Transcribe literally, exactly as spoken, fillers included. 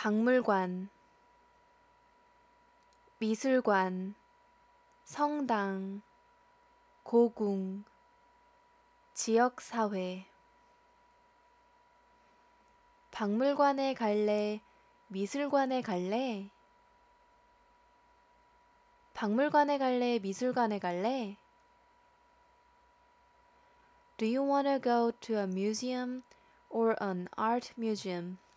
박물관, 미술관, 성당, 고궁, 지역사회. 박물관에 갈래? 미술관에 갈래? 박물관에 갈래? 미술관에 갈래? Do you want to go to a museum or an art museum?